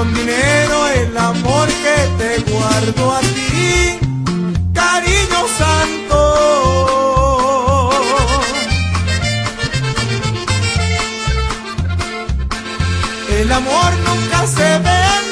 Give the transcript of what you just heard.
con dinero el amor que te guardo a ti, cariño santo. El amor nunca se vende,